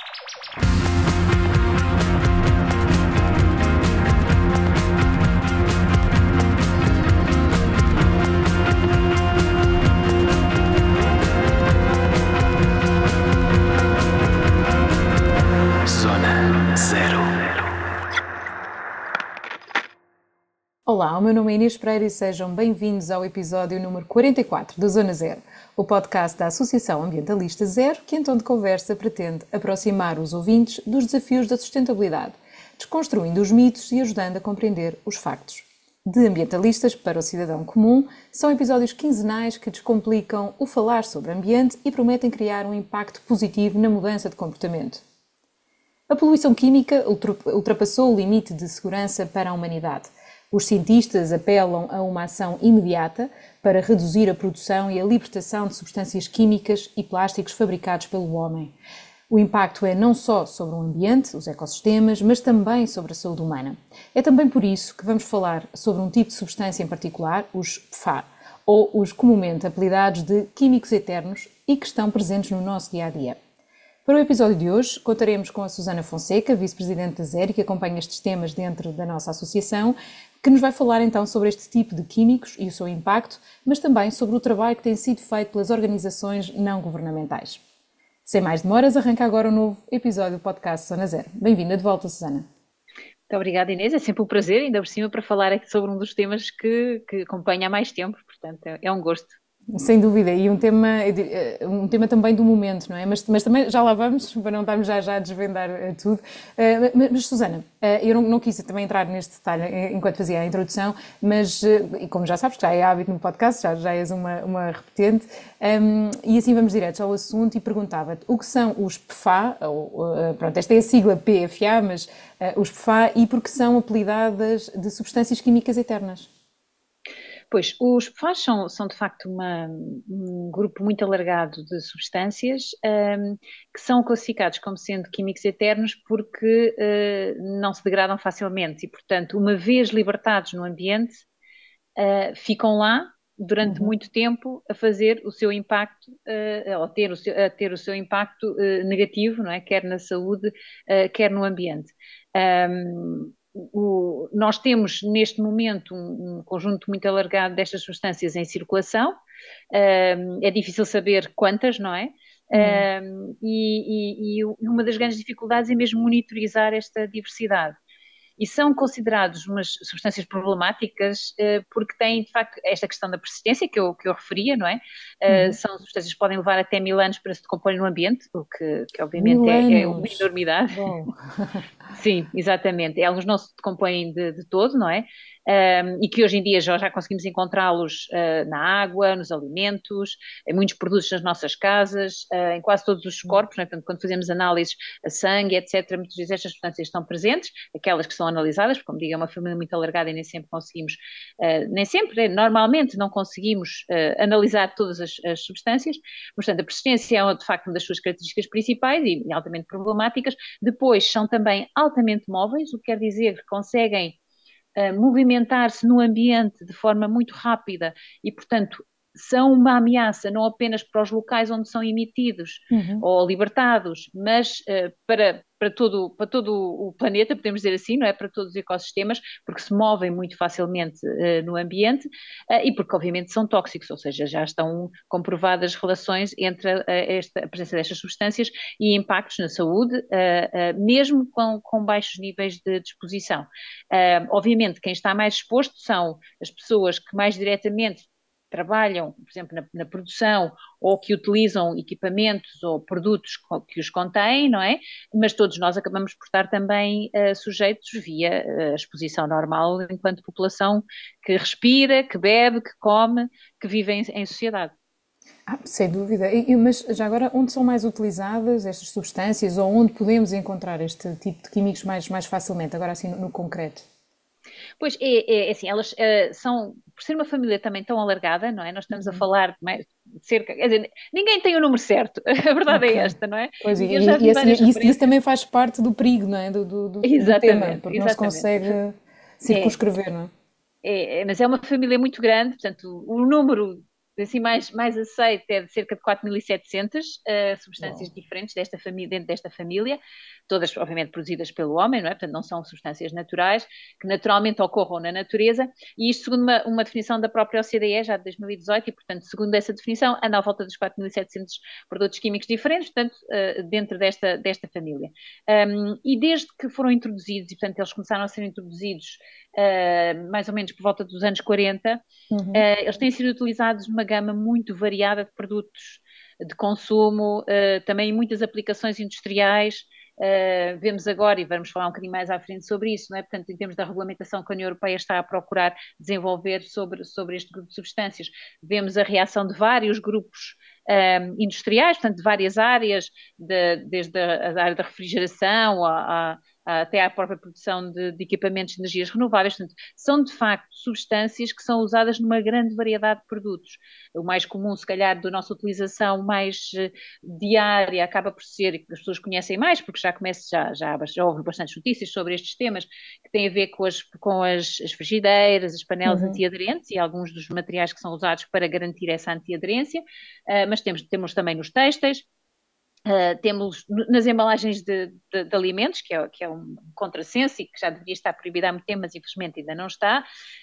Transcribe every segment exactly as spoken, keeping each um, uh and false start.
Olá, o meu nome é Inês Pereira e sejam bem-vindos ao episódio número quarenta e quatro da Zona Zero, o podcast da Associação Ambientalista Zero, que em tom de conversa pretende aproximar os ouvintes dos desafios da sustentabilidade, desconstruindo os mitos e ajudando a compreender os factos. De ambientalistas para o cidadão comum, são episódios quinzenais que descomplicam o falar sobre ambiente e prometem criar um impacto positivo na mudança de comportamento. A poluição química ultrapassou o limite de segurança para a humanidade. Os cientistas apelam a uma ação imediata para reduzir a produção e a libertação de substâncias químicas e plásticos fabricados pelo homem. O impacto é não só sobre o ambiente, os ecossistemas, mas também sobre a saúde humana. É também por isso que vamos falar sobre um tipo de substância em particular, os P F A, ou os comumente apelidados de químicos eternos e que estão presentes no nosso dia-a-dia. Para o episódio de hoje, contaremos com a Susana Fonseca, vice-presidente da Zero, que acompanha estes temas dentro da nossa associação, que nos vai falar então sobre este tipo de químicos e o seu impacto, mas também sobre o trabalho que tem sido feito pelas organizações não governamentais. Sem mais demoras, arranca agora um novo episódio do podcast Zona Zero. Bem-vinda de volta, Susana. Muito obrigada, Inês. É sempre um prazer, ainda por cima, para falar aqui sobre um dos temas que, que acompanha há mais tempo, portanto é, é um gosto. Sem dúvida, e um tema, um tema também do momento, não é? Mas, mas também já lá vamos, para não estarmos já, já a desvendar tudo. Mas, mas Susana, eu não, não quis também entrar neste detalhe enquanto fazia a introdução, mas, e como já sabes, já é hábito no podcast, já, já és uma, uma repetente, um, e assim vamos direto ao assunto e perguntava-te o que são os P F A, ou, pronto, esta é a sigla P F A, mas uh, os P F A, e porque são apelidadas de substâncias químicas eternas. Pois, os P F A S são, são de facto uma, um grupo muito alargado de substâncias um, que são classificados como sendo químicos eternos porque uh, não se degradam facilmente e, portanto, uma vez libertados no ambiente, uh, ficam lá durante uhum. muito tempo a fazer o seu impacto, uh, ou ter o seu, a ter o seu impacto uh, negativo, não é? Quer na saúde, uh, quer no ambiente. Um, O, nós temos neste momento um, um conjunto muito alargado destas substâncias em circulação, um, é difícil saber quantas, não é? Uhum. Um, e, e, e uma das grandes dificuldades é mesmo monitorizar esta diversidade. E são considerados umas substâncias problemáticas uh, porque têm, de facto, esta questão da persistência que eu, que eu referia, não é? Uh, uhum. São substâncias que podem levar até mil anos para se decomporem no ambiente, o que, que obviamente é, é uma enormidade. Sim, exatamente. Elas não se decompõem de, de todo, não é? Um, e que hoje em dia já, já conseguimos encontrá-los uh, na água, nos alimentos, em muitos produtos nas nossas casas, uh, em quase todos os corpos, não é? Portanto, quando fazemos análises a sangue, etcétera, muitas vezes estas substâncias estão presentes, aquelas que são analisadas, porque, como digo, é uma família muito alargada e nem sempre conseguimos, uh, nem sempre, normalmente não conseguimos uh, analisar todas as, as substâncias, portanto, a persistência é de facto uma das suas características principais e, e altamente problemáticas. Depois são também altamente móveis, o que quer dizer que conseguem uh, movimentar-se no ambiente de forma muito rápida e, portanto, são uma ameaça não apenas para os locais onde são emitidos uhum. ou libertados, mas uh, para, para, todo, para todo o planeta, podemos dizer assim, não é? Para todos os ecossistemas, porque se movem muito facilmente uh, no ambiente uh, e porque obviamente são tóxicos, ou seja, já estão comprovadas relações entre a, a, esta, a presença destas substâncias e impactos na saúde, uh, uh, mesmo com, com baixos níveis de exposição. Uh, obviamente quem está mais exposto são as pessoas que mais diretamente trabalham, por exemplo, na, na produção ou que utilizam equipamentos ou produtos que os contêm, não é? Mas todos nós acabamos por estar também uh, sujeitos via a uh, exposição normal enquanto população que respira, que bebe, que come, que vive em, em sociedade. Ah, sem dúvida. E, mas já agora, onde são mais utilizadas estas substâncias ou onde podemos encontrar este tipo de químicos mais, mais facilmente, agora assim no, no concreto? Pois, é, é assim, elas uh, são, por ser uma família também tão alargada, não é? Nós estamos uhum. a falar de cerca, quer dizer, ninguém tem o número certo, a verdade okay. é esta, não é? Pois, e, e, e assim, isso, isso também faz parte do perigo, não é? Do, do, do, exatamente, do tema, porque exatamente. não se consegue circunscrever, é. não é? É, é? Mas é uma família muito grande, portanto, o número assim mais, mais aceito é de cerca de quatro mil e setecentas uh, substâncias Bom. diferentes desta família, dentro desta família, todas obviamente produzidas pelo homem, não é? Portanto não são substâncias naturais, que naturalmente ocorram na natureza, e isto segundo uma, uma definição da própria O C D E, já de dois mil e dezoito, e portanto segundo essa definição anda à volta dos quatro mil e setecentos produtos químicos diferentes, portanto uh, dentro desta, desta família. Um, e desde que foram introduzidos, e portanto eles começaram a ser introduzidos uh, mais ou menos por volta dos anos quarenta, Uhum. Uh, eles têm sido utilizados numa gama muito variada de produtos de consumo, uh, também em muitas aplicações industriais. Uh, vemos agora, e vamos falar um bocadinho mais à frente sobre isso, não é? Portanto, em termos da regulamentação que a União Europeia está a procurar desenvolver sobre, sobre este grupo de substâncias, vemos a reação de vários grupos um, industriais, portanto, de várias áreas, de, desde a, a área da refrigeração a, a até à própria produção de, de equipamentos de energias renováveis. Portanto, são de facto substâncias que são usadas numa grande variedade de produtos. O mais comum, se calhar, da nossa utilização mais uh, diária acaba por ser, que as pessoas conhecem mais, porque já começa, já, já, já houve bastantes notícias sobre estes temas, que têm a ver com as, com as, as frigideiras, as panelas Uhum. antiaderentes e alguns dos materiais que são usados para garantir essa antiaderência, uh, mas temos, temos também nos têxteis. Uh, temos nas embalagens de, de, de alimentos, que é, que é um contrassenso e que já deveria estar proibido há muito tempo, mas infelizmente ainda não está.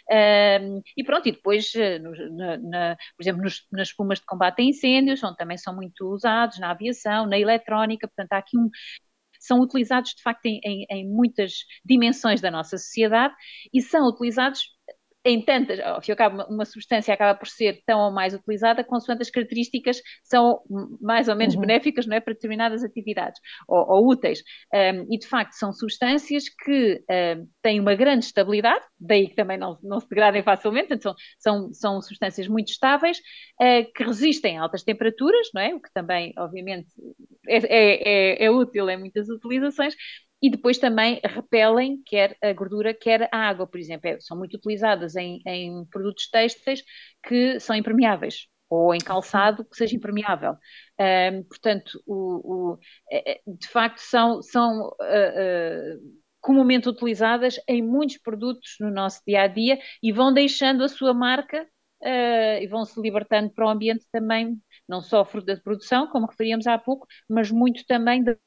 Uh, e pronto, e depois, uh, no, na, na, por exemplo, nos, nas espumas de combate a incêndios, onde também são muito usados, na aviação, na eletrónica, portanto há aqui um, são utilizados de facto em, em, em muitas dimensões da nossa sociedade e são utilizados em tantas, ao fim e ao cabo, uma, uma substância acaba por ser tão ou mais utilizada, consoante as características são mais ou menos Uhum. benéficas, não é, para determinadas atividades, ou, ou úteis. Um, e, de facto, são substâncias que um, têm uma grande estabilidade, daí que também não, não se degradem facilmente, portanto, são, são, são substâncias muito estáveis, uh, que resistem a altas temperaturas, não é, o que também, obviamente, é, é, é, é útil em muitas utilizações, e depois também repelem quer a gordura, quer a água, por exemplo. É, são muito utilizadas em, em produtos têxteis que são impermeáveis, ou em calçado que seja impermeável. Um, portanto, o, o, de facto, são, são uh, uh, comumente utilizadas em muitos produtos no nosso dia a dia e vão deixando a sua marca uh, e vão se libertando para o ambiente também, não só fruto da produção, como referíamos há pouco, mas muito também da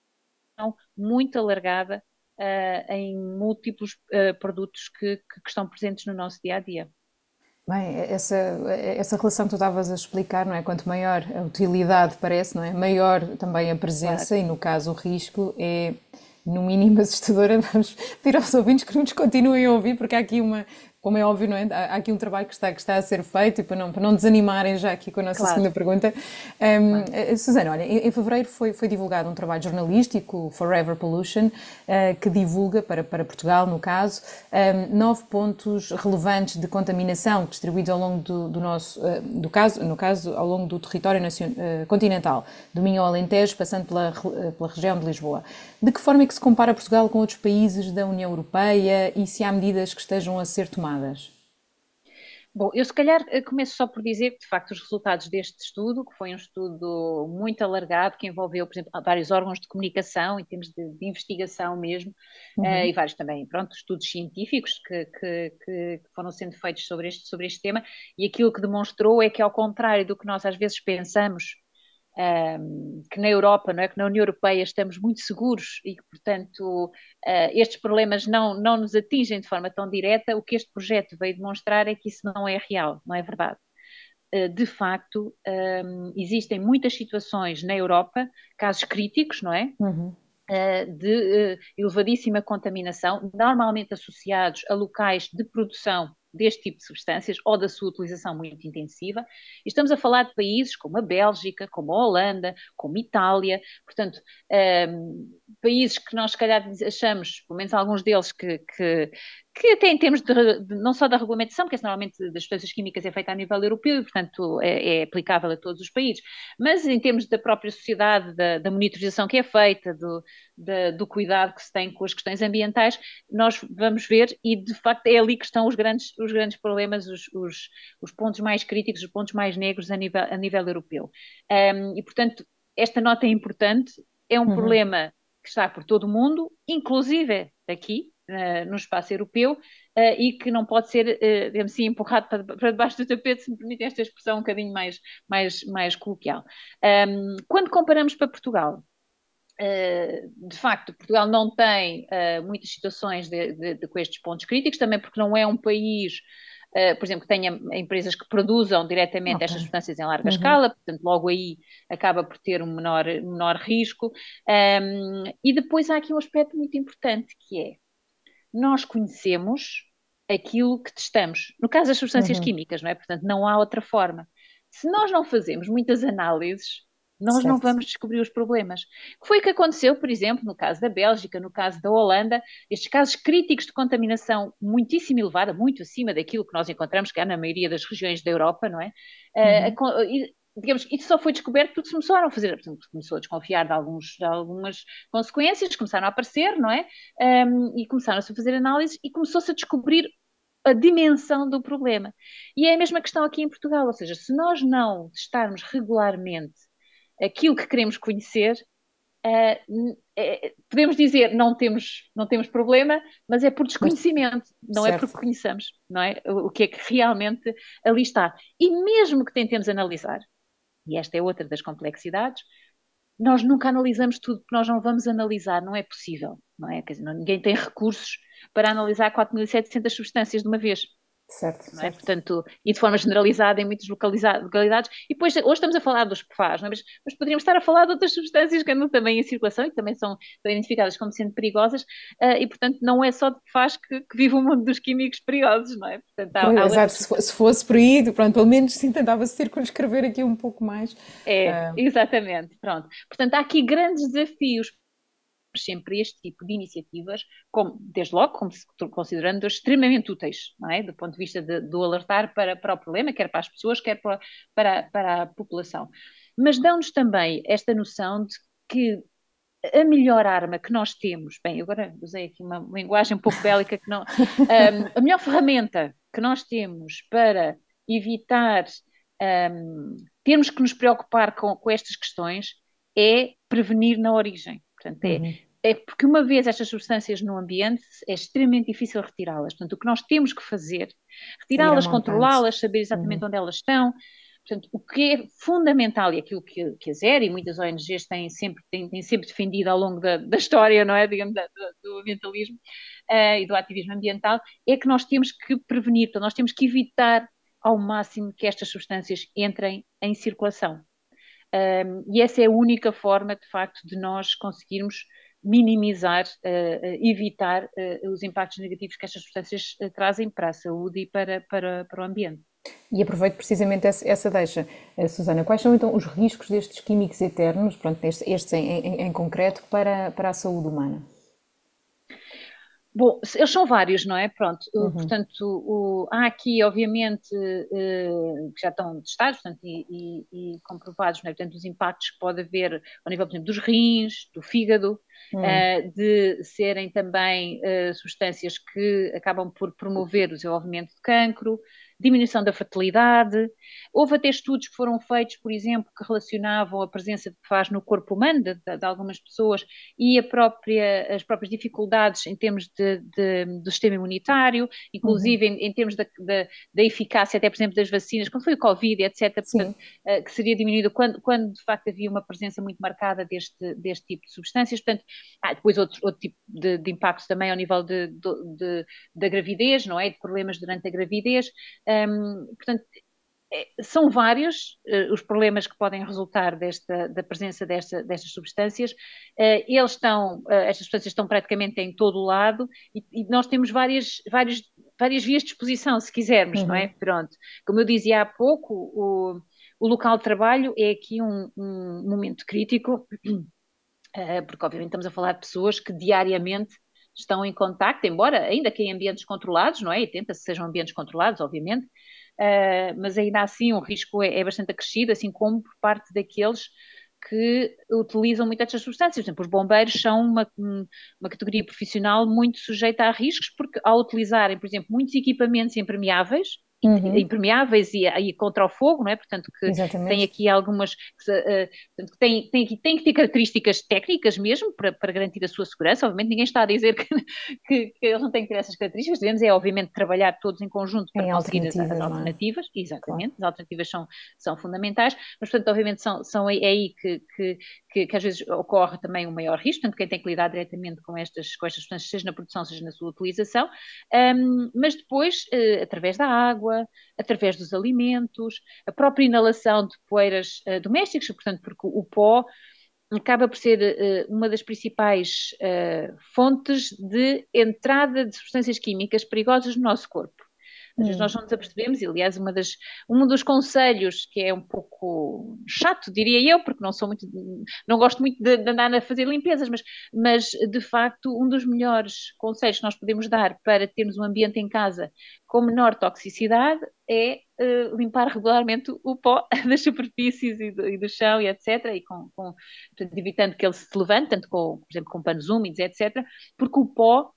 muito alargada uh, em múltiplos uh, produtos que, que, estão presentes no nosso dia a dia. Bem, essa, essa relação que tu estavas a explicar, não é? Quanto maior a utilidade parece, não é? Maior também a presença Claro. e, no caso, o risco é, no mínimo, assustadora. Vamos pedir aos ouvintes que nos continuem a ouvir, porque há aqui uma, como é óbvio, não é? Há aqui um trabalho que está, que está a ser feito e para não, para não desanimarem já aqui com a nossa Claro. segunda pergunta. Claro. Um, Susana, olha, em, em fevereiro foi, foi divulgado um trabalho jornalístico, Forever Pollution, uh, que divulga, para, para Portugal, no caso, um, nove pontos relevantes de contaminação distribuídos ao longo do, do nosso, uh, do caso, no caso, ao longo do território nacion, uh, continental, do Minho ao Alentejo, passando pela, pela região de Lisboa. De que forma é que se compara Portugal com outros países da União Europeia e se há medidas que estejam a ser tomadas? Bom, eu se calhar começo só por dizer que, de facto, os resultados deste estudo, que foi um estudo muito alargado, que envolveu, por exemplo, vários órgãos de comunicação, em termos de, de investigação mesmo, uh, Uhum. e vários também, pronto, estudos científicos que, que, que, foram sendo feitos sobre este, sobre este tema, e aquilo que demonstrou é que, ao contrário do que nós às vezes pensamos, Um, que na Europa, não é? Que na União Europeia estamos muito seguros e que, portanto, uh, estes problemas não, não nos atingem de forma tão direta, o que este projeto veio demonstrar é que isso não é real, não é verdade. Uh, de facto, um, existem muitas situações na Europa, casos críticos, não é? Uhum. Uh, de uh, elevadíssima contaminação, normalmente associados a locais de produção deste tipo de substâncias ou da sua utilização muito intensiva. E estamos a falar de países como a Bélgica, como a Holanda, como a Itália, portanto, um, países que nós, se calhar, achamos, pelo menos alguns deles, que, que, que até em termos de, de, não só da regulamentação, porque normalmente das substâncias químicas é feita a nível europeu e, portanto, é, é aplicável a todos os países, mas em termos da própria sociedade, da, da monitorização que é feita, do, da, do cuidado que se tem com as questões ambientais, nós vamos ver, e de facto é ali que estão os grandes, os grandes problemas, os, os, os pontos mais críticos, os pontos mais negros a nível, a nível europeu. Um, e, portanto, esta nota é importante, é um Uhum. problema que está por todo o mundo, inclusive aqui, uh, no espaço europeu uh, e que não pode ser, uh, digamos assim, empurrado para, para debaixo do tapete, se me permitem esta expressão um bocadinho mais, mais, mais coloquial. Um, quando comparamos para Portugal, Uh, de facto, Portugal não tem uh, muitas situações de, de, de, com estes pontos críticos, também porque não é um país, uh, por exemplo, que tenha empresas que produzam diretamente Ok. estas substâncias em larga Uhum. escala, portanto, logo aí acaba por ter um menor, menor risco. Um, e depois há aqui um aspecto muito importante, que é, nós conhecemos aquilo que testamos. No caso das substâncias Uhum. químicas, não é? Portanto, não há outra forma. Se nós não fazemos muitas análises, nós não Certo. vamos descobrir os problemas. Que foi o que aconteceu, por exemplo, no caso da Bélgica, no caso da Holanda, estes casos críticos de contaminação muitíssimo elevada, muito acima daquilo que nós encontramos cá na maioria das regiões da Europa, não é? Uhum. Uh, e, digamos, isso só foi descoberto porque se começaram a fazer, portanto, começou a desconfiar de, alguns, de algumas consequências, começaram a aparecer, não é? Um, e começaram-se a fazer análises e começou-se a descobrir a dimensão do problema. E é a mesma questão aqui em Portugal, ou seja, se nós não testarmos regularmente aquilo que queremos conhecer, uh, é, podemos dizer não temos, não temos problema, mas é por Mas, desconhecimento, não é porque certo. conheçamos, não é? O, o que é que realmente ali está. E mesmo que tentemos analisar, e esta é outra das complexidades, nós nunca analisamos tudo, porque nós não vamos analisar, não é possível, não é? Quer dizer, ninguém tem recursos para analisar quatro mil e setecentas substâncias de uma vez. Certo, Não é? certo. Portanto, e de forma generalizada em muitas localidades. E depois, hoje estamos a falar dos P F A S, não é? mas, mas poderíamos estar a falar de outras substâncias que andam também em circulação e que também são, são identificadas como sendo perigosas, uh, e portanto não é só de P F A S que, que vive o mundo dos químicos perigosos, não é? Portanto, há, Pois, há exato, outras se fo- substâncias. se fosse por aí, pronto, pelo menos sim, tentava-se circunscrever aqui um pouco mais. É, Ah, exatamente, pronto. Portanto, há aqui grandes desafios sempre este tipo de iniciativas, como, desde logo, como se, considerando extremamente úteis, não é? Do ponto de vista de, do alertar para, para o problema, quer para as pessoas, quer para, para, para a população. Mas dão-nos também esta noção de que a melhor arma que nós temos, bem, agora usei aqui uma linguagem um pouco bélica, que não, um, a melhor ferramenta que nós temos para evitar um, termos que nos preocupar com, com estas questões é prevenir na origem. Portanto, é, uhum. é porque uma vez estas substâncias no ambiente é extremamente difícil retirá-las. Portanto, o que nós temos que fazer, É ir retirá-las, amontando. controlá-las, saber Uhum. exatamente onde elas estão. Portanto, o que é fundamental, e aquilo que, que a ZER e muitas O N Gs têm sempre, têm, têm sempre defendido ao longo da, da história, não é? Digamos, da, do, do ambientalismo uh, e do ativismo ambiental, é que nós temos que prevenir, portanto, nós temos que evitar ao máximo que estas substâncias entrem em circulação. Um, e essa é a única forma, de facto, de nós conseguirmos minimizar, uh, uh, evitar uh, os impactos negativos que estas substâncias uh, trazem para a saúde e para, para, para o ambiente. E aproveito precisamente essa, essa deixa. Uh, Susana, quais são então os riscos destes químicos eternos, pronto, estes, estes em, em, em concreto, para, para a saúde humana? Bom, eles são vários, não é? Pronto, Uhum. portanto, o, há aqui, obviamente, uh, que já estão testados, portanto, e, e, e comprovados, não é? Portanto, os impactos que pode haver ao nível, por exemplo, dos rins, do fígado, Hum. uh, de serem também uh, substâncias que acabam por promover o desenvolvimento de cancro, diminuição da fertilidade. Houve até estudos que foram feitos, por exemplo, que relacionavam a presença de P F A S no corpo humano de, de, de algumas pessoas e a própria, as próprias dificuldades em termos de, de, do sistema imunitário, Uhum. inclusive em, em termos da, da, da, eficácia, até por exemplo, das vacinas, quando foi o Covid, etcétera, portanto, Sim. uh, que seria diminuído quando, quando de facto havia uma presença muito marcada deste, deste tipo de substâncias. Portanto, há depois outro, outro tipo de, de impactos também ao nível de, de, de, da gravidez, não é? De problemas durante a gravidez. Um, portanto, são vários uh, os problemas que podem resultar desta, da presença desta, destas substâncias. Uh, eles estão, uh, estas substâncias estão praticamente em todo o lado e, e nós temos várias, várias, várias vias de exposição, se quisermos, não é? Uhum. Pronto. Como eu dizia há pouco, o, o local de trabalho é aqui um, um momento crítico, uh, porque obviamente estamos a falar de pessoas que diariamente estão em contacto, embora ainda que em ambientes controlados, não é? E tenta-se que sejam ambientes controlados, obviamente, uh, mas ainda assim o risco é, é bastante acrescido, assim como por parte daqueles que utilizam muito estas substâncias. Por exemplo, os bombeiros são uma, uma categoria profissional muito sujeita a riscos, porque ao utilizarem, por exemplo, muitos equipamentos impermeáveis, Uhum. impermeáveis e, e contra o fogo, não é? Portanto, que, que tem Exatamente. aqui algumas, que, uh, portanto, que tem, tem, aqui, tem que ter características técnicas mesmo para, para garantir a sua segurança. Obviamente, ninguém está a dizer que, que, que eles não têm que ter essas características. Devemos, é, obviamente, trabalhar todos em conjunto para Em conseguir as, as alternativas, não é? alternativas. Claro. Exatamente, as alternativas são, são fundamentais, mas, portanto, obviamente, são, são é aí que, que, que, que às vezes ocorre também um maior risco, portanto, quem tem que lidar diretamente com estas, com estas substâncias, seja na produção, seja na sua utilização, um, mas depois, uh, através da água, através dos alimentos, a própria inalação de poeiras uh, domésticas, portanto, porque o pó acaba por ser uh, uma das principais uh, fontes de entrada de substâncias químicas perigosas no nosso corpo. Às vezes Hum. nós não nos apercebemos, e aliás, uma das, um dos conselhos que é um pouco chato, diria eu, porque não sou muito, não gosto muito de, de andar a fazer limpezas, mas, mas de facto um dos melhores conselhos que nós podemos dar para termos um ambiente em casa com menor toxicidade é uh, limpar regularmente o pó das superfícies e do, e do chão e etcétera. E com, com, portanto, evitando que ele se levante, tanto com, por exemplo, com panos úmidos, etcétera, porque o pó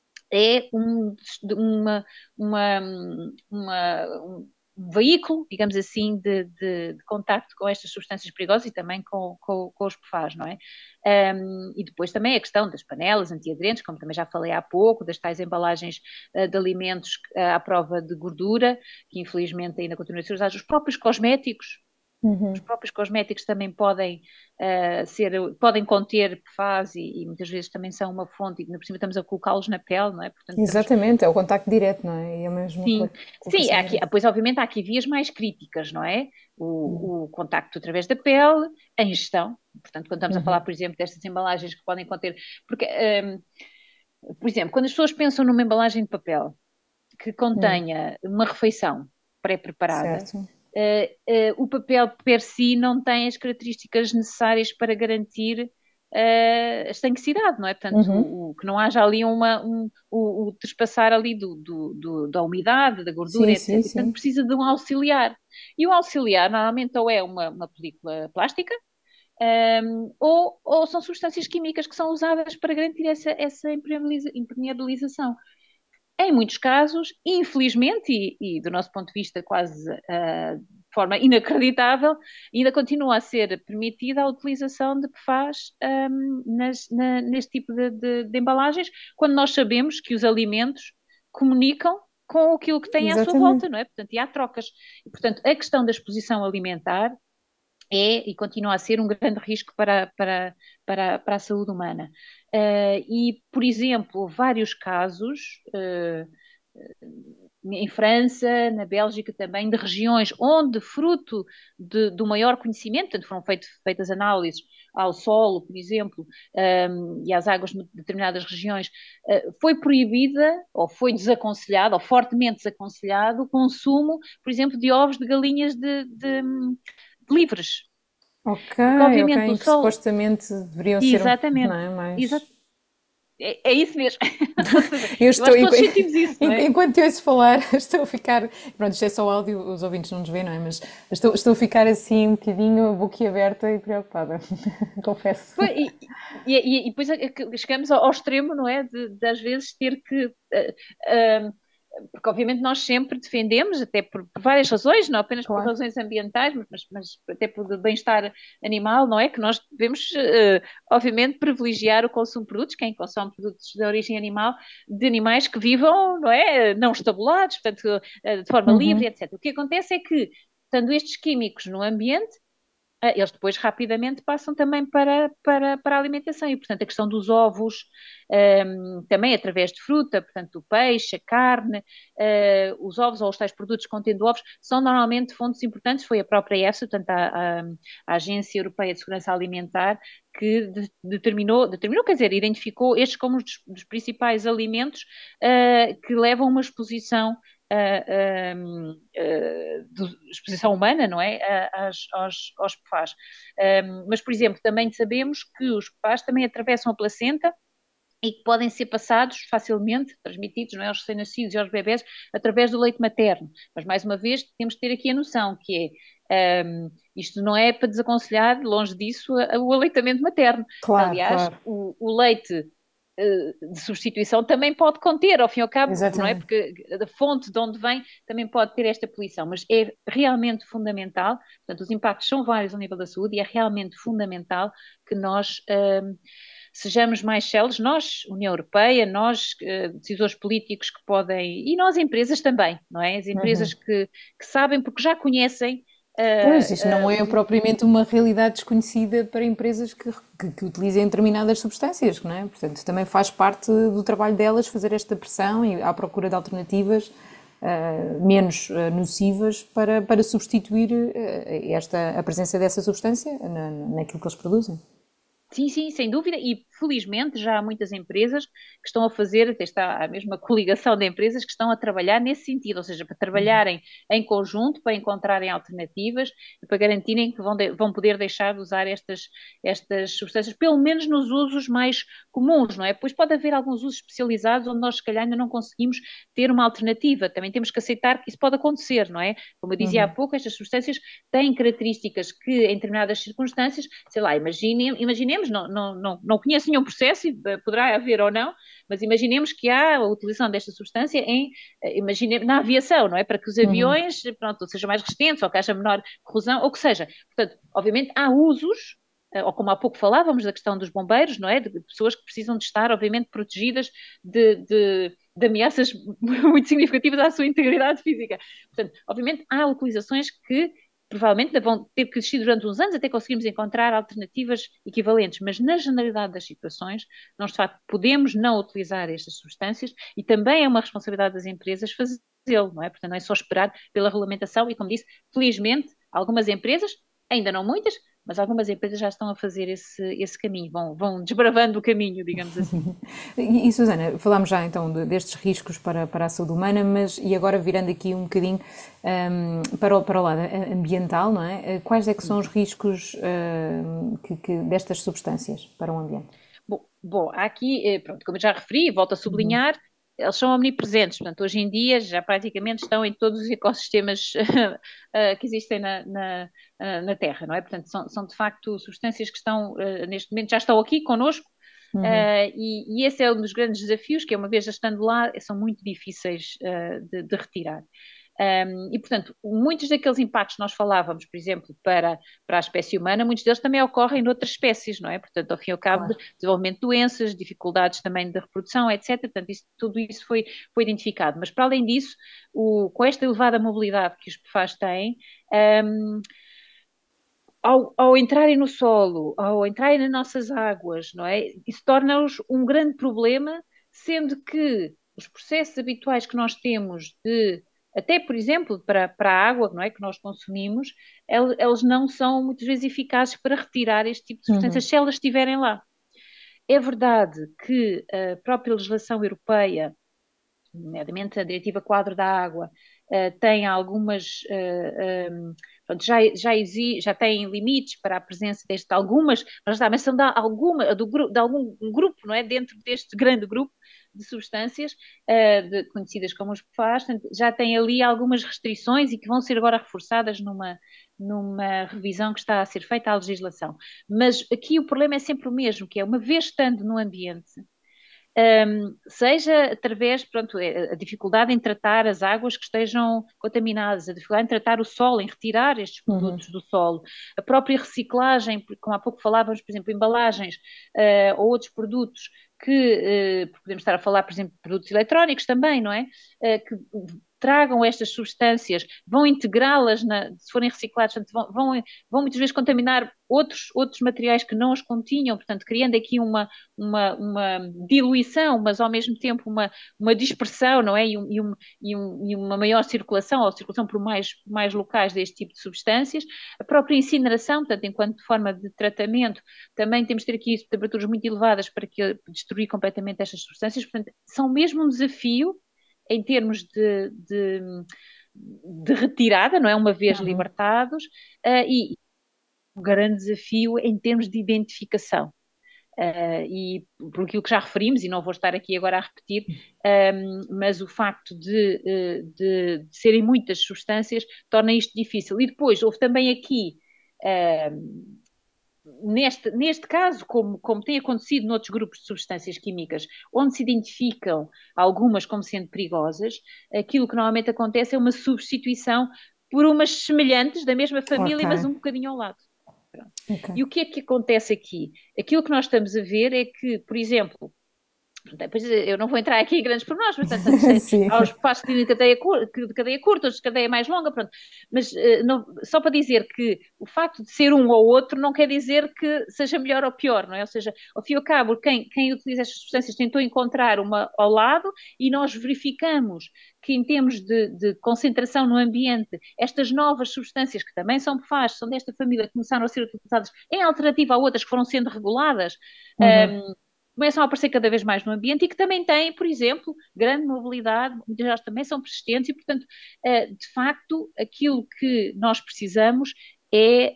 é um, uma, uma, uma, um veículo, digamos assim, de, de, de contacto com estas substâncias perigosas e também com, com, com os P F A S, não é? Um, e depois também a questão das panelas antiaderentes, como também já falei há pouco, das tais embalagens uh, de alimentos uh, à prova de gordura, que infelizmente ainda continuam a ser usados, os próprios cosméticos. Os Uhum. próprios cosméticos também podem uh, ser, podem conter P F A S e, e muitas vezes também são uma fonte, e por cima estamos a colocá-los na pele, não é? Portanto, estamos, Exatamente, é o contacto direto, não é? E é mesmo uma sim, colo- sim, colocação há aqui, direta. pois obviamente há aqui vias mais críticas, não é? Uhum. O, o contacto através da pele, a ingestão, portanto, quando estamos a falar, Uhum. por exemplo, destas embalagens que podem conter, porque, um, por exemplo, quando as pessoas pensam numa embalagem de papel que Hum. contenha uma refeição pré-preparada, Certo. uh, uh, o papel per si não tem as características necessárias para garantir uh, a estanquicidade, não é? Portanto, Uhum. o, o, que não haja ali uma, um, o, o trespassar ali do, do, do, da umidade, da gordura, Sim, sim, etcétera. E, portanto, sim. precisa de um auxiliar. E o auxiliar normalmente ou é uma, uma película plástica, um, ou, ou, são substâncias químicas que são usadas para garantir essa, essa impermeabilização. Em muitos casos, infelizmente, e, e do nosso ponto de vista quase uh, de forma inacreditável, ainda continua a ser permitida a utilização de P F A S um, nas, na, neste tipo de, de, de embalagens, quando nós sabemos que os alimentos comunicam com aquilo que têm à sua Exatamente. volta, não é? Portanto, e há trocas. E, portanto, a questão da exposição alimentar é e continua a ser um grande risco para, para, para, para a saúde humana. Uh, e, por exemplo, vários casos, uh, em França, na Bélgica também, de regiões onde, fruto de, do maior conhecimento, portanto, foram feito, feitas análises ao solo, por exemplo, um, e às águas de determinadas regiões, uh, foi proibida, ou foi desaconselhado, ou fortemente desaconselhado, o consumo, por exemplo, de ovos de galinhas de, de, de livres. Ok, Porque, ok, obviamente, o em que sol. supostamente deveriam ser, um- não Exatamente. é, Exa... mais... É, é isso mesmo. Ou seja, Eu eu estou, acho que todos sentimos isso, não é? enquanto eu ouço falar, estou a ficar, pronto, isto é só áudio, os ouvintes não nos veem, não é? Mas estou, estou a ficar assim um bocadinho boquiaberta e preocupada, confesso. E, e, e, e depois é que chegamos ao, ao extremo, não é? De, de às vezes ter que. Uh, uh, porque obviamente nós sempre defendemos, até por, por várias razões, não apenas por Claro. razões ambientais, mas, mas até por bem-estar animal, não é? Que nós devemos, uh, obviamente, privilegiar o consumo de produtos, quem consome produtos de origem animal, de animais que vivam, não é? Não estabulados, portanto, uh, de forma Uhum. livre, etcétera. O que acontece é que, estando estes químicos no ambiente, ah, eles depois rapidamente passam também para, para, para a alimentação. E, portanto, a questão dos ovos, um, também através de fruta, portanto, o peixe, a carne, uh, os ovos ou os tais produtos contendo ovos, são normalmente fontes importantes. Foi a própria EFSA, portanto, a, a, a Agência Europeia de Segurança Alimentar, que de, determinou, determinou, quer dizer, identificou estes como os dos, dos principais alimentos uh, que levam a uma exposição uh, uh, de exposição humana, não é? Às, aos, aos P F A S. Um, mas, por exemplo, também sabemos que os P F A S também atravessam a placenta e que podem ser passados facilmente, transmitidos, não é, aos recém-nascidos e aos bebés, através do leite materno. Mas, mais uma vez, temos de ter aqui a noção que é, um, isto não é para desaconselhar, longe disso, o aleitamento materno. Claro, Aliás, claro. o, o leite de substituição também pode conter, ao fim e ao cabo, não é? Exatamente. Porque a fonte de onde vem também pode ter esta poluição, mas é realmente fundamental, portanto, os impactos são vários ao nível da saúde e é realmente fundamental que nós um, sejamos mais céleres, nós, União Europeia, nós, uh, decisores políticos que podem, e nós, empresas também, não é? As empresas Uhum. que, que sabem, porque já conhecem Pois, isto uh, não é uh, propriamente uma realidade desconhecida para empresas que, que, que utilizem determinadas substâncias, não é? Portanto, também faz parte do trabalho delas fazer esta pressão e à procura de alternativas uh, menos uh, nocivas para, para substituir uh, esta, a presença dessa substância na, naquilo que eles produzem. Sim, sim, sem dúvida, e felizmente já há muitas empresas que estão a fazer, até está a mesma coligação de empresas que estão a trabalhar nesse sentido, ou seja, para trabalharem em conjunto, para encontrarem alternativas, para garantirem que vão, de, vão poder deixar de usar estas, estas substâncias, pelo menos nos usos mais comuns, não é? Pois pode haver alguns usos especializados onde nós, se calhar, ainda não conseguimos ter uma alternativa, também temos que aceitar que isso pode acontecer, não é? Como eu dizia há Uhum. pouco, estas substâncias têm características que, em determinadas circunstâncias, sei lá, imaginem, imaginemos, não, não, não, não conheço nenhum processo, poderá haver ou não, mas imaginemos que há a utilização desta substância em, imaginemos, na aviação, não é? Para que os Uhum. aviões, pronto, sejam mais resistentes, ou que haja menor corrosão, ou que seja. Portanto, obviamente há usos, ou como há pouco falávamos da questão dos bombeiros, não é? De pessoas que precisam de estar, obviamente, protegidas de, de, de ameaças muito significativas à sua integridade física. Portanto, obviamente há utilizações que provavelmente vão ter que existir durante uns anos até conseguirmos encontrar alternativas equivalentes, mas na generalidade das situações, nós de facto podemos não utilizar estas substâncias e também é uma responsabilidade das empresas fazê-lo, não é? Portanto, não é só esperar pela regulamentação e, como disse, felizmente, algumas empresas, ainda não muitas, mas algumas empresas já estão a fazer esse, esse caminho, vão, vão desbravando o caminho, digamos assim. E, e Susana, falámos já então de, destes riscos para, para a saúde humana, mas e agora virando aqui um bocadinho um, para, o, para o lado ambiental, não é? Quais é que são os riscos um, que, que destas substâncias para o ambiente? Bom, bom, há aqui, eh, pronto, como eu já referi, volto a Uhum. sublinhar, eles são omnipresentes, portanto, hoje em dia já praticamente estão em todos os ecossistemas eh, que existem na, na, eh, na Terra, não é? Portanto, são, são de facto substâncias que estão, eh, neste momento, já estão aqui connosco, Uhum. eh, e, e esse é um dos grandes desafios, que é uma vez já estando lá, são muito difíceis eh, de, de retirar. Um, e, portanto, muitos daqueles impactos que nós falávamos, por exemplo, para, para a espécie humana, muitos deles também ocorrem noutras espécies, não é? Portanto, ao fim e ao cabo, de Claro. desenvolvimento de doenças, dificuldades também de reprodução, etcétera. Portanto, isso, tudo isso foi, foi identificado. Mas, para além disso, o, com esta elevada mobilidade que os P F A S têm, um, ao, ao entrarem no solo, ao entrarem nas nossas águas, não é? Isso torna-os um grande problema, sendo que os processos habituais que nós temos de, até por exemplo, para, para a água, não é, que nós consumimos, eles não são muitas vezes eficazes para retirar este tipo de Uhum. substâncias se elas estiverem lá. É verdade que a própria legislação europeia, nomeadamente a Diretiva Quadro da Água, uh, tem algumas, uh, um, pronto, já, já, exi, já tem limites para a presença deste algumas, mas, mas são de, alguma, do, de algum um grupo, não é? Dentro deste grande grupo de substâncias uh, de, conhecidas como os P F A S, já tem ali algumas restrições e que vão ser agora reforçadas numa, numa revisão que está a ser feita à legislação. Mas aqui o problema é sempre o mesmo, que é uma vez estando no ambiente, um, seja através, pronto, a dificuldade em tratar as águas que estejam contaminadas, a dificuldade em tratar o solo, em retirar estes Uhum. produtos do solo, a própria reciclagem, como há pouco falávamos, por exemplo, embalagens uh, ou outros produtos que, uh, podemos estar a falar, por exemplo, de produtos eletrónicos também, não é? Uh, que tragam estas substâncias, vão integrá-las, se forem recicladas, portanto, vão, vão, vão muitas vezes contaminar outros, outros materiais que não os continham, portanto, criando aqui uma, uma, uma diluição, mas ao mesmo tempo uma, uma dispersão, não é? E, um, e, um, e, um, e uma maior circulação, ou circulação por mais, mais locais deste tipo de substâncias. A própria incineração, portanto, enquanto forma de tratamento, também temos de ter aqui temperaturas muito elevadas para que, destruir completamente estas substâncias, portanto, são mesmo um desafio em termos de, de, de retirada, não é? Uma vez Uhum. libertados, uh, e um grande desafio em termos de identificação. Uh, e por aquilo que já referimos, e não vou estar aqui agora a repetir, um, mas o facto de, de, de serem muitas substâncias torna isto difícil. E depois houve também aqui uh, neste, neste caso, como, como tem acontecido noutros grupos de substâncias químicas, onde se identificam algumas como sendo perigosas, aquilo que normalmente acontece é uma substituição por umas semelhantes da mesma Ok, família, mas um bocadinho ao lado. Pronto. ok. E o que é que acontece aqui? Aquilo que nós estamos a ver é que, por exemplo, depois eu não vou entrar aqui em grandes pormenores, portanto, Sim. há os espaços de cadeia, de cadeia curta, outros de cadeia mais longa, pronto. Mas uh, não, só para dizer que o facto de ser um ou outro não quer dizer que seja melhor ou pior, não é? Ou seja, ao fim e ao cabo, quem, quem utiliza estas substâncias tentou encontrar uma ao lado e nós verificamos que em termos de, de concentração no ambiente, estas novas substâncias que também são P F A S, são desta família, começaram a ser utilizadas em alternativa a outras que foram sendo reguladas, Uhum. um, começam a aparecer cada vez mais no ambiente e que também têm, por exemplo, grande mobilidade, muitas delas também são persistentes e, portanto, de facto, aquilo que nós precisamos é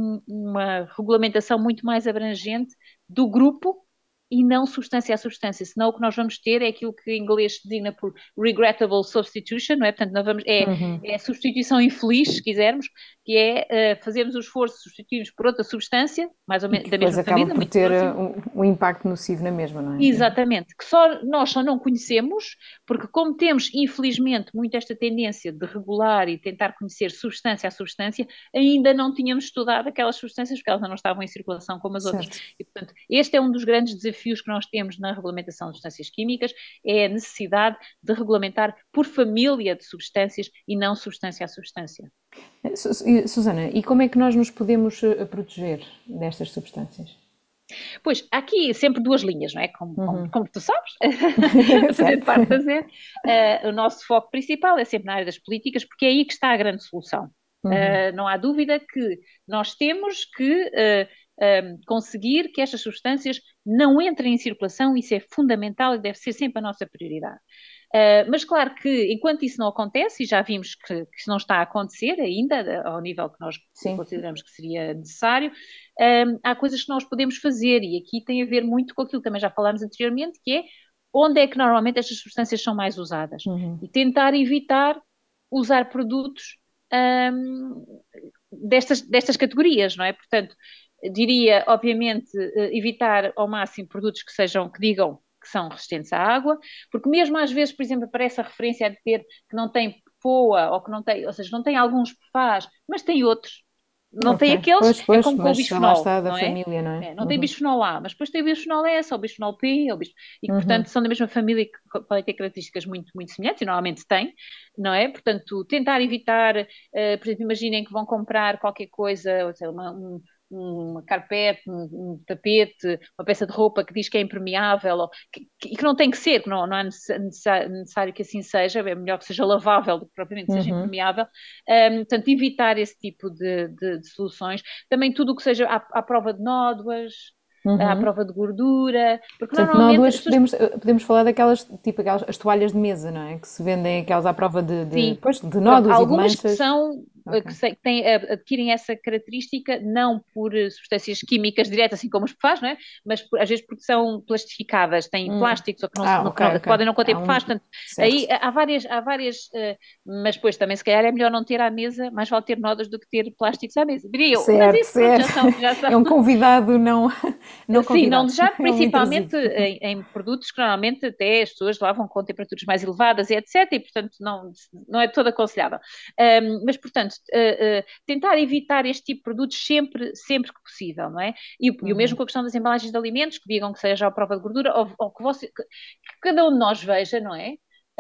uma regulamentação muito mais abrangente do grupo e não substância a substância, senão o que nós vamos ter é aquilo que em inglês se designa por regrettable substitution, não é? Portanto, nós vamos, é, Uhum. é a substituição infeliz, se quisermos, que é uh, fazermos o esforço de substituirmos por outra substância, mais ou E menos que da depois mesma acaba família, por muito ter próxima. um, um impacto nocivo na mesma, não é? Exatamente, que só, nós só não conhecemos, porque como temos, infelizmente, muito esta tendência de regular e tentar conhecer substância a substância, ainda não tínhamos estudado aquelas substâncias porque elas não estavam em circulação como as outras. Certo. E, portanto, este é um dos grandes desafios que nós temos na regulamentação de substâncias químicas, é a necessidade de regulamentar por família de substâncias e não substância a substância. Susana, e como é que nós nos podemos proteger destas substâncias? Pois, há aqui sempre duas linhas, não é? Como, como, Uhum. como tu sabes, fazendo parte da Z E R, uh, o nosso foco principal é sempre na área das políticas, porque é aí que está a grande solução. Uhum. Uh, não há dúvida que nós temos que uh, um, conseguir que estas substâncias não entrem em circulação, isso é fundamental e deve ser sempre a nossa prioridade. Uh, mas claro que enquanto isso não acontece, e já vimos que, que isso não está a acontecer ainda, ao nível que nós Sim. consideramos que seria necessário, um, há coisas que nós podemos fazer, e aqui tem a ver muito com aquilo que também já falámos anteriormente, que é onde é que normalmente estas substâncias são mais usadas. Uhum. E tentar evitar usar produtos um, destas, destas categorias, não é? Portanto, diria, obviamente, evitar ao máximo produtos que sejam, que digam que são resistentes à água, porque mesmo às vezes, por exemplo, aparece a referência a dizer que não tem P F O A, ou que não tem, ou seja, não tem alguns P F A S, mas tem outros. Não tem Ok. aqueles, Pois, é pois, como com o mas lá bisfenol, está da não é? família, não é? É, não tem Uhum. bisfenol A, mas depois tem o bisfenol S, ou o bisfenol P, ou bisfenol... e que, Uhum. portanto, são da mesma família e que podem ter características muito, muito semelhantes, e normalmente têm, não é? Portanto, tentar evitar, uh, por exemplo, imaginem que vão comprar qualquer coisa, ou seja, uma, um, uma carpete, um, um tapete, uma peça de roupa que diz que é impermeável, ou que, que, que não tem que ser, que não, não é necessário, necessário que assim seja, é melhor que seja lavável do que propriamente seja Uhum. impermeável. Um, portanto, evitar esse tipo de, de, de soluções. Também tudo o que seja à, à prova de nódoas, à Uhum. prova de gordura, porque Portanto, normalmente nódoas, as pessoas... podemos, podemos falar daquelas, tipo aquelas as toalhas de mesa, não é? Que se vendem aquelas à prova de, de, Sim, pois, de pronto, há nódulos e de algumas que manchas. são, Ok. que, se- que têm, eh, adquirem essa característica não por eh, substâncias químicas diretas, assim como os P F A S, não é? Mas por- às vezes porque são plastificadas, têm Hum. plásticos ou que, não, se- Ah, não- ok, que não- que ok. podem não conter Há um... P F A S, portanto, aí Certo. há várias, há várias, eh, mas depois também se calhar é melhor não ter à mesa, mais vale ter nódoas do que ter plásticos à mesa, diria eu, mas Certo, isso pronto, já certo. são, já são É um convidado não, não Sim, não convidado. desejar, É um principalmente intrusivo. em, em produtos que normalmente até as pessoas lavam com temperaturas mais elevadas e etcétera. E, portanto, não, não é todo aconselhável. Um, mas, portanto, uh, uh, tentar evitar este tipo de produtos sempre, sempre que possível, não é? E, uhum. e o mesmo com a questão das embalagens de alimentos, que digam que seja a prova de gordura, ou, ou que, você, que, que cada um de nós veja, não é?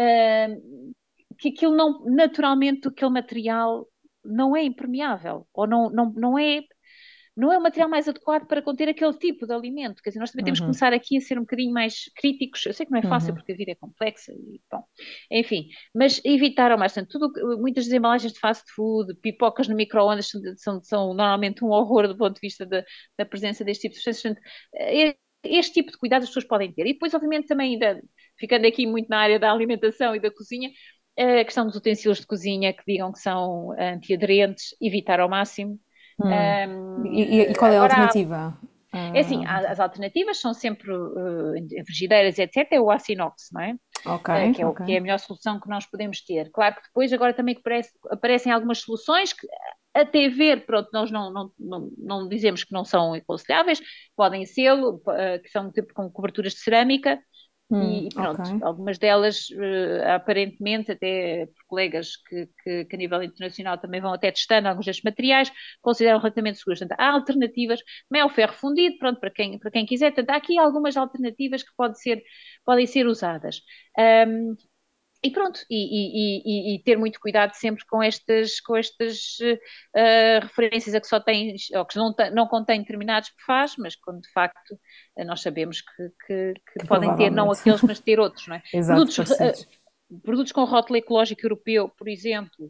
Uh, que aquilo não, naturalmente, aquele material não é impermeável, ou não, não, não é não é o material mais adequado para conter aquele tipo de alimento. Quer dizer, nós também temos que Uhum. começar aqui a ser um bocadinho mais críticos. Eu sei que não é fácil Uhum. porque a vida é complexa e, bom, enfim, mas evitar ao mais tanto. Tudo, muitas das embalagens de fast food, pipocas no micro-ondas são, são, são normalmente um horror do ponto de vista da, da presença deste tipo de substâncias. Este tipo de cuidados as pessoas podem ter. E depois, obviamente, também, ainda, ficando aqui muito na área da alimentação e da cozinha, a questão dos utensílios de cozinha que digam que são antiaderentes, evitar ao máximo. Hum. Um, E, e qual é a agora, alternativa? é assim, Ah, as alternativas são sempre uh, em frigideiras, etcétera, é o aço inox, não é? ok, Uh, que, é o, ok. que é a melhor solução que nós podemos ter. Claro que depois agora também aparece, aparecem algumas soluções que até ver, pronto, nós não, não, não, não dizemos que não são aconselháveis, podem ser, que são tipo com coberturas de cerâmica, Hum, e, e ok. pronto, algumas delas, uh, aparentemente, até por colegas que, que, que a nível internacional também vão até testando alguns destes materiais, consideram relativamente seguros. Portanto, há alternativas, também há o ferro fundido, pronto, para quem, para quem quiser. Portanto, há aqui algumas alternativas que pode ser, podem ser usadas. Um, e pronto, e, e, e, e, ter muito cuidado sempre com estas, com estas uh, referências a que só têm, ou que não, não contêm determinados P F A S, mas quando de facto uh, nós sabemos que, que, que Que podem ter não provavelmente. aqueles, mas ter outros, não é? Exato, Produtos, parecidos. uh, produtos com rótulo ecológico europeu, por exemplo,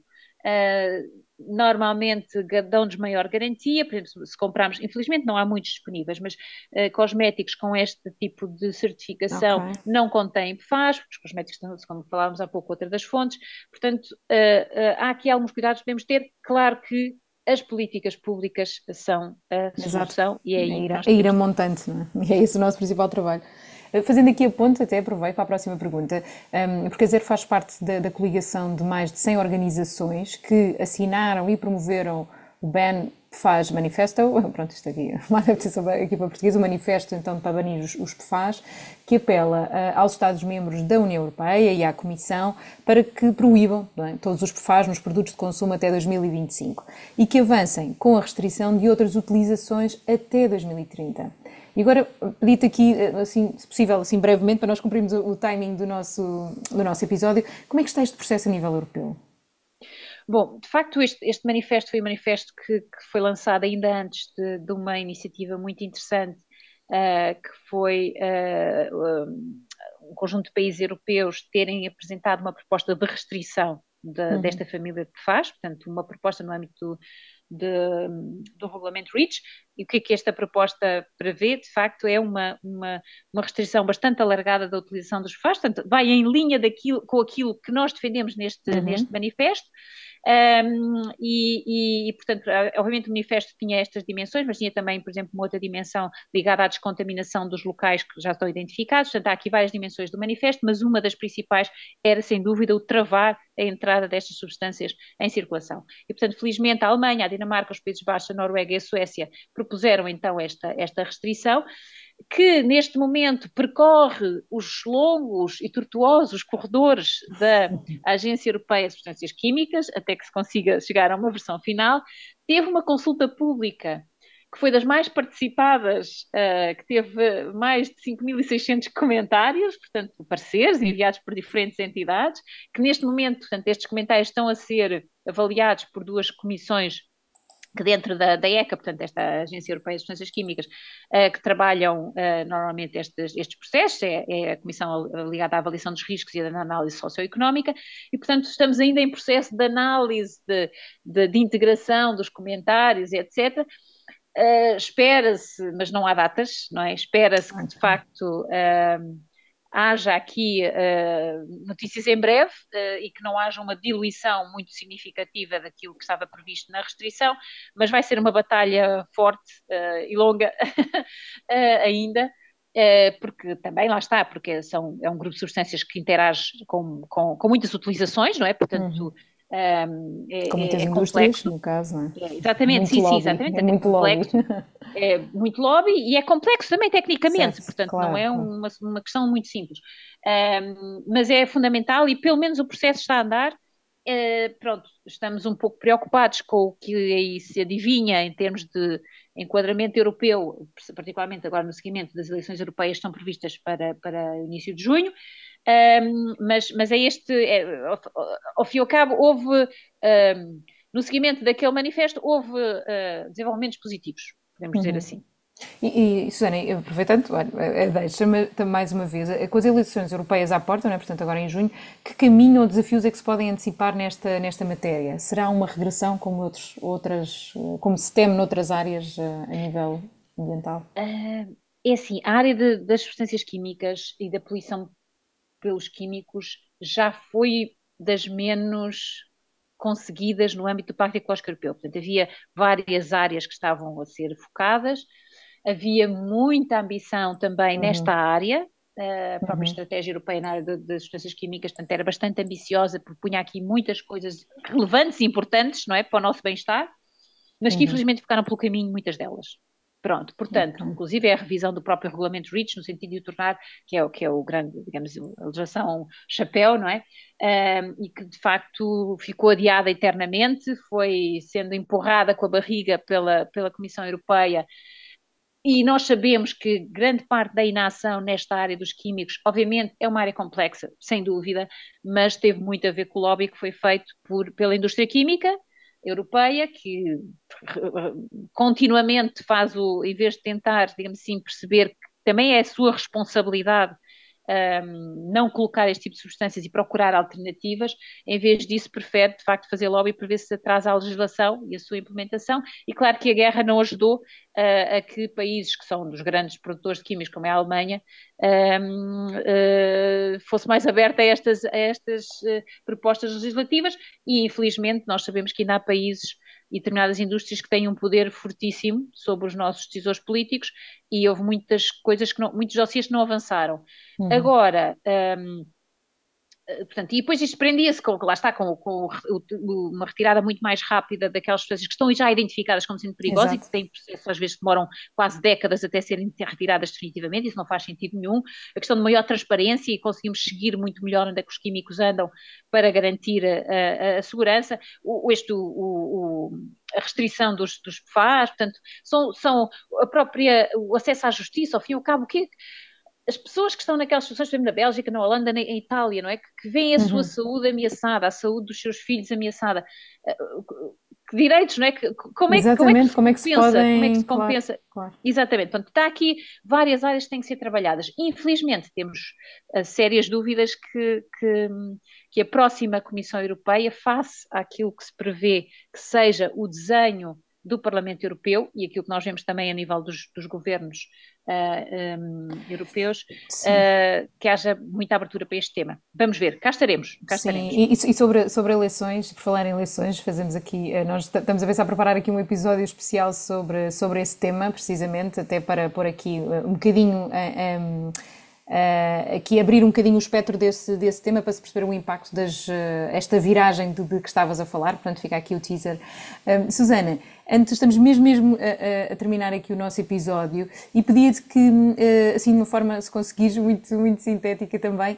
uh, normalmente dão-nos maior garantia, por exemplo, se comprarmos, infelizmente não há muitos disponíveis, mas uh, cosméticos com este tipo de Ok. certificação não contêm P F A S, porque os cosméticos, como falávamos há pouco, outra das fontes, portanto, uh, uh, há aqui alguns cuidados que devemos ter, claro que as políticas públicas são a Exato. solução e é A aí que ira, nós a ira devemos ter. montante, não é? E é esse o nosso principal trabalho. Fazendo aqui a ponte, até aproveito para a próxima pergunta, um, porque a Zero faz parte da, da coligação de mais de cem organizações que assinaram e promoveram o Ban P F A S Manifesto, pronto, isto aqui, uma adaptação aqui para português, o manifesto então para banir os, os P F A S, que apela uh, aos Estados-membros da União Europeia e à Comissão para que proíbam é, todos os P F A S nos produtos de consumo até dois mil e vinte e cinco e que avancem com a restrição de outras utilizações até dois mil e trinta. E agora pedi-te aqui, assim, se possível, assim brevemente, para nós cumprirmos o, o timing do nosso, do nosso episódio, como é que está este processo a nível europeu? Bom, de facto, este, este manifesto foi um manifesto que, que foi lançado ainda antes de, de uma iniciativa muito interessante, uh, que foi uh, um conjunto de países europeus terem apresentado uma proposta de restrição de, Uhum. desta família de P F A S, portanto, uma proposta no âmbito do, de, do regulamento REACH. E o que é que esta proposta prevê? De facto, é uma, uma, uma restrição bastante alargada da utilização dos P F A S, portanto, vai em linha daquilo, com aquilo que nós defendemos neste, Uhum. neste manifesto. Um, e, e, portanto, obviamente o manifesto tinha estas dimensões, mas tinha também, por exemplo, uma outra dimensão ligada à descontaminação dos locais que já estão identificados. Portanto, há aqui várias dimensões do manifesto, mas uma das principais era, sem dúvida, o travar a entrada destas substâncias em circulação. E, portanto, felizmente, a Alemanha, a Dinamarca, os Países Baixos, a Noruega e a Suécia propuseram, então, esta, esta restrição, que neste momento percorre os longos e tortuosos corredores da Agência Europeia de Substâncias Químicas, até que se consiga chegar a uma versão final. Teve uma consulta pública, que foi das mais participadas, uh, que teve mais de cinco mil e seiscentos comentários, portanto, pareceres enviados por diferentes entidades, que neste momento, portanto, estes comentários estão a ser avaliados por duas comissões que dentro da, da ECA, portanto, esta Agência Europeia de Substâncias Químicas, uh, que trabalham uh, normalmente estes, estes processos, é, é a Comissão ligada à avaliação dos riscos e da análise socioeconómica, e, portanto, estamos ainda em processo de análise, de, de, de integração dos comentários, etcétera. Uh, espera-se, mas não há datas, não é? Espera-se que, de facto, uh, haja aqui uh, notícias em breve uh, e que não haja uma diluição muito significativa daquilo que estava previsto na restrição, mas vai ser uma batalha forte uh, e longa uh, ainda, uh, porque também lá está, porque são, é um grupo de substâncias que interage com, com, com muitas utilizações, não é? Portanto, um, Com é, muitas é, é indústrias, complexo. no caso, não é? É, exatamente, Muito sim, sim, lobby, exatamente, é é muito lobby. complexo, é muito lobby e é complexo também tecnicamente, Certo, portanto não claro, é claro. uma, uma questão muito simples. Um, mas é fundamental e pelo menos o processo está a andar. Uh, pronto, estamos um pouco preocupados com o que aí se adivinha em termos de enquadramento europeu, particularmente agora no seguimento das eleições europeias que estão previstas para, para o início de junho. Um, mas, mas é este, é, ao, ao fim e ao cabo, houve, um, no seguimento daquele manifesto, houve uh, desenvolvimentos positivos, podemos dizer assim. E, e Susana, aproveitando, deixa-me mais uma vez, com as eleições europeias à porta, não é? Portanto, agora em junho, que caminho ou desafios é que se podem antecipar nesta, nesta matéria? Será uma regressão como, outros, outras, como se teme noutras áreas a nível ambiental? Uh, é assim, a área de, das substâncias químicas e da poluição pelos químicos já foi das menos conseguidas no âmbito do Pacto Ecológico Europeu. Portanto, havia várias áreas que estavam a ser focadas, havia muita ambição também nesta área, a própria estratégia europeia na área das substâncias químicas, portanto, era bastante ambiciosa, propunha aqui muitas coisas relevantes e importantes, não é, para o nosso bem-estar. mas que Uhum. infelizmente ficaram pelo caminho muitas delas. Pronto, portanto, Ok. inclusive é a revisão do próprio regulamento REACH, no sentido de o tornar, que é, o- que é o grande, digamos, a legislação chapéu, não é? Um, e que de facto ficou adiada eternamente, foi sendo empurrada com a barriga pela, pela Comissão Europeia, e nós sabemos que grande parte da inação nesta área dos químicos, obviamente, é uma área complexa, sem dúvida, mas teve muito a ver com o lobby que foi feito por, pela indústria química europeia, que continuamente faz o, em vez de tentar, digamos assim, perceber que também é a sua responsabilidade um, não colocar este tipo de substâncias e procurar alternativas, em vez disso prefere de facto fazer lobby para ver se atrasa a legislação e a sua implementação, e claro que a guerra não ajudou uh, a que países que são dos grandes produtores de químicos, como é a Alemanha, um, uh, fosse mais aberta a estas, a estas uh, propostas legislativas, e infelizmente nós sabemos que ainda há países e determinadas indústrias que têm um poder fortíssimo sobre os nossos decisores políticos, e houve muitas coisas que não, muitos dossiês que não avançaram. Uhum. Agora, um, portanto, e depois isto prendia-se com, lá está, com, com o, uma retirada muito mais rápida daquelas substâncias que estão já identificadas como sendo perigosas e Exato. que têm processos, às vezes demoram quase décadas até serem retiradas definitivamente, isso não faz sentido nenhum. A questão de maior transparência e conseguimos seguir muito melhor onde é que os químicos andam para garantir a, a, a segurança. O, este, o, o, a restrição dos, dos P F A S, portanto, são, são a própria, o acesso à justiça, ao fim e ao cabo, o que as pessoas que estão naquelas situações, por exemplo, na Bélgica, na Holanda, na, em Itália, não é? Que, que veem a sua Uhum. saúde ameaçada, a saúde dos seus filhos ameaçada. Que direitos, não é? Que, como é, como é que Exatamente, se como é que se compensa? Como é que podem. se Claro, compensa? claro. Exatamente. Portanto, está aqui várias áreas que têm que ser trabalhadas. Infelizmente, temos uh, sérias dúvidas que, que, que a próxima Comissão Europeia, face àquilo que se prevê que seja o desenho do Parlamento Europeu e aquilo que nós vemos também a nível dos, dos governos uh, um, europeus, Sim. uh, que haja muita abertura para este tema. Vamos ver, cá estaremos, cá Sim, estaremos. e, e sobre, sobre eleições, por falar em eleições, fazemos aqui, eh, nós estamos a pensar a preparar aqui um episódio especial sobre, sobre esse tema, precisamente, até para pôr aqui eh, um bocadinho, eh, um, uh, aqui abrir um bocadinho o espectro desse, desse tema para se perceber o impacto das, uh, esta viragem de, de que estavas a falar, portanto fica aqui o teaser. Um, Susana, antes, estamos mesmo, mesmo a, a, terminar aqui o nosso episódio e pedia-te que, assim, de uma forma, se conseguires, muito, muito sintética também,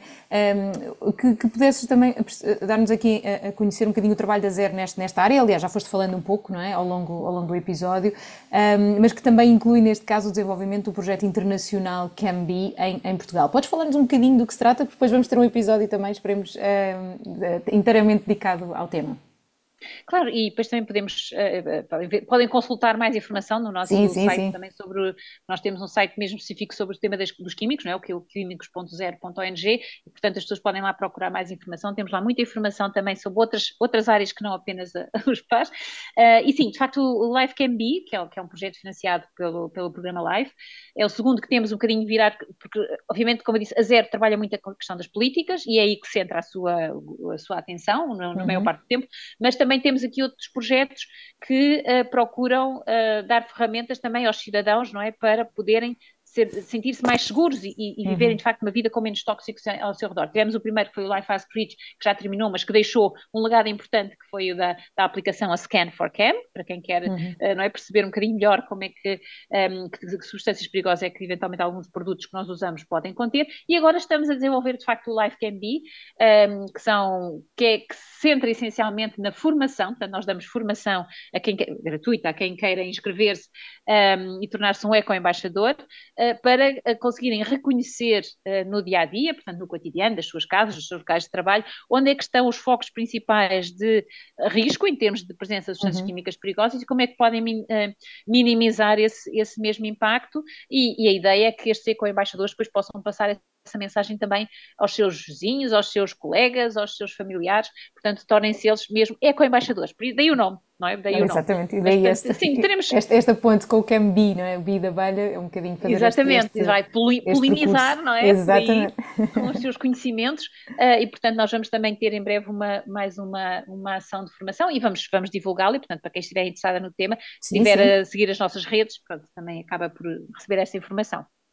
que, que pudesses também dar-nos aqui a, a conhecer um bocadinho o trabalho da Zero nesta, nesta área. Aliás, já foste falando um pouco, não é, ao longo, ao longo do episódio, mas que também inclui, neste caso, o desenvolvimento do projeto internacional CAMBI em, em Portugal. Podes falar-nos um bocadinho do que se trata, porque depois vamos ter um episódio também, esperemos, inteiramente dedicado ao tema. Claro, e depois também podemos, uh, podem consultar mais informação no Sim, nosso sim, site sim. também sobre, nós temos um site mesmo específico sobre o tema das, dos químicos, não é? O que é o químicos ponto zero ponto ong, e portanto as pessoas podem lá procurar mais informação, temos lá muita informação também sobre outras, outras áreas que não apenas a, os P A S, uh, e sim, de facto o Life Can Be, que é, que é um projeto financiado pelo, pelo programa Life, é o segundo que temos um bocadinho virar, porque obviamente, como eu disse, a Zero trabalha muito a questão das políticas, e é aí que centra a sua, a sua atenção, na, na maior Uhum. parte do tempo, mas também temos aqui outros projetos que uh, procuram uh, dar ferramentas também aos cidadãos, não é, para poderem sentir-se mais seguros e, e viverem Uhum. de facto uma vida com menos tóxicos ao seu redor. Tivemos o primeiro que foi o Life Ask Rich, que já terminou, mas que deixou um legado importante, que foi o da, da aplicação a Scan for Chem, para quem quer Uhum. uh, não é, perceber um bocadinho melhor como é que, um, que, que substâncias perigosas é que eventualmente alguns produtos que nós usamos podem conter, e agora estamos a desenvolver de facto o Life Can Be, um, que, são, que, é, que se centra essencialmente na formação, portanto nós damos formação a quem quer, gratuita a quem queira inscrever-se um, e tornar-se um eco-embaixador, uh, para uh, conseguirem reconhecer uh, no dia-a-dia, portanto no cotidiano das suas casas, dos seus locais de trabalho, onde é que estão os focos principais de risco em termos de presença de substâncias Uhum. químicas perigosas e como é que podem min, uh, minimizar esse, esse mesmo impacto, e, e a ideia é que estes eco-embaixadores depois possam passar essa mensagem também aos seus vizinhos, aos seus colegas, aos seus familiares, portanto tornem-se eles mesmo eco-embaixadores, daí o nome, não é? Daí Não, o nome. exatamente, e Mas, daí portanto, esta, sim, teremos... esta, esta ponte com o Cambi, não é? O Bi da abelha é um bocadinho fazer este, Exatamente, este, vai este percurso. polinizar, não é? Por aí, Exatamente. com os seus conhecimentos, uh, e portanto nós vamos também ter em breve uma, mais uma, uma ação de formação e vamos, vamos divulgá-la, e portanto para quem estiver interessada no tema, se Sim, estiver sim. a seguir as nossas redes, pronto, também acaba por receber essa informação.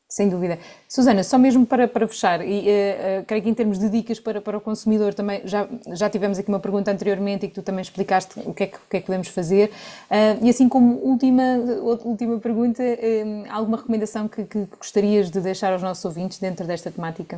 Sem dúvida. Susana, só mesmo para, para fechar, e uh, uh, creio que em termos de dicas para, para o consumidor também, já, já tivemos aqui uma pergunta anteriormente e que tu também explicaste o que é que, o que, é que podemos fazer. Uh, e assim como última, última pergunta, uh, alguma recomendação que, que gostarias de deixar aos nossos ouvintes dentro desta temática?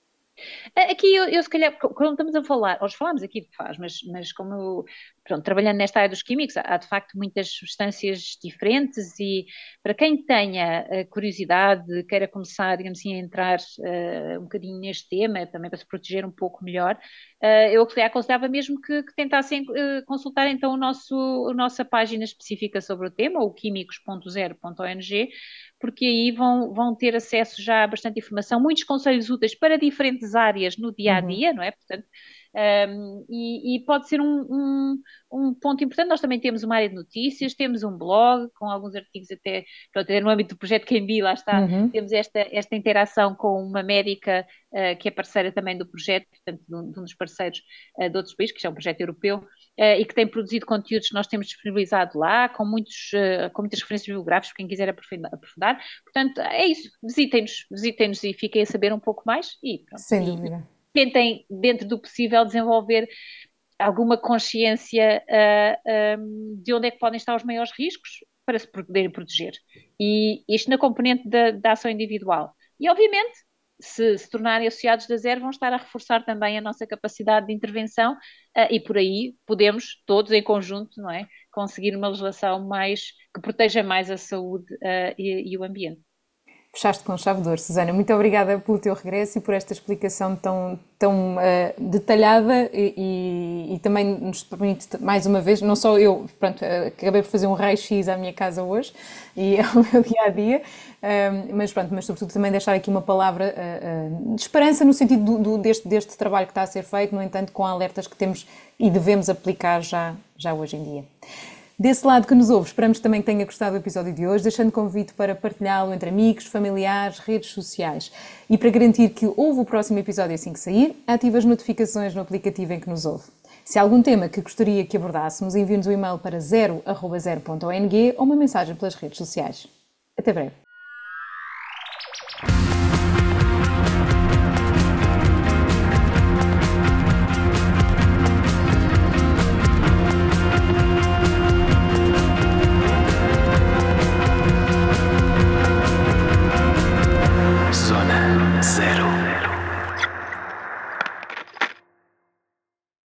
Aqui eu, eu se calhar, quando estamos a falar, nós falamos aqui de faz, mas, mas como eu, pronto, trabalhando nesta área dos químicos, há, há de facto muitas substâncias diferentes e para quem tenha uh, curiosidade, queira começar, digamos assim, a entrar uh, um bocadinho neste tema, também para se proteger um pouco melhor, uh, eu aconselhava mesmo que, que tentassem uh, consultar então o nosso, a nossa página específica sobre o tema, o químicos ponto zero ponto O N G, porque aí vão, vão ter acesso já a bastante informação, muitos conselhos úteis para diferentes áreas no dia a dia, uhum. não é? Portanto, um, e, e pode ser um, um, um ponto importante. Nós também temos uma área de notícias, temos um blog com alguns artigos até, pronto, no âmbito do projeto Quem lá está, uhum. temos esta, esta interação com uma médica uh, que é parceira também do projeto, portanto, de um, de um dos parceiros uh, de outros países, que é um projeto europeu, uh, e que tem produzido conteúdos que nós temos disponibilizado lá, com, muitos, uh, com muitas referências bibliográficas, quem quiser aprofundar. Portanto, é isso, visitem-nos, visitem-nos e fiquem a saber um pouco mais e pronto. Sem e, dúvida. Tentem, dentro do possível, desenvolver alguma consciência uh, um, de onde é que podem estar os maiores riscos para se poderem proteger. E isto na componente da, da ação individual. E, obviamente, se se tornarem associados da Zero, vão estar a reforçar também a nossa capacidade de intervenção uh, e por aí podemos, todos em conjunto, não é, conseguir uma legislação mais, que proteja mais a saúde uh, e, e o ambiente. Fechaste com chave de ouro, Susana. Muito obrigada pelo teu regresso e por esta explicação tão, tão uh, detalhada e, e, e também nos permite, mais uma vez, não só eu, pronto, acabei por fazer um raio-x à minha casa hoje e ao meu dia-a-dia, uh, mas pronto, mas sobretudo também deixar aqui uma palavra uh, uh, de esperança no sentido do, do, deste, deste trabalho que está a ser feito, no entanto, com alertas que temos e devemos aplicar já, já hoje em dia. Desse lado que nos ouve, esperamos também que tenha gostado do episódio de hoje, deixando convite para partilhá-lo entre amigos, familiares, redes sociais. E para garantir que ouve o próximo episódio assim que sair, ative as notificações no aplicativo em que nos ouve. Se há algum tema que gostaria que abordássemos, envie-nos um e-mail para zero arroba zero ponto O N G ou uma mensagem pelas redes sociais. Até breve.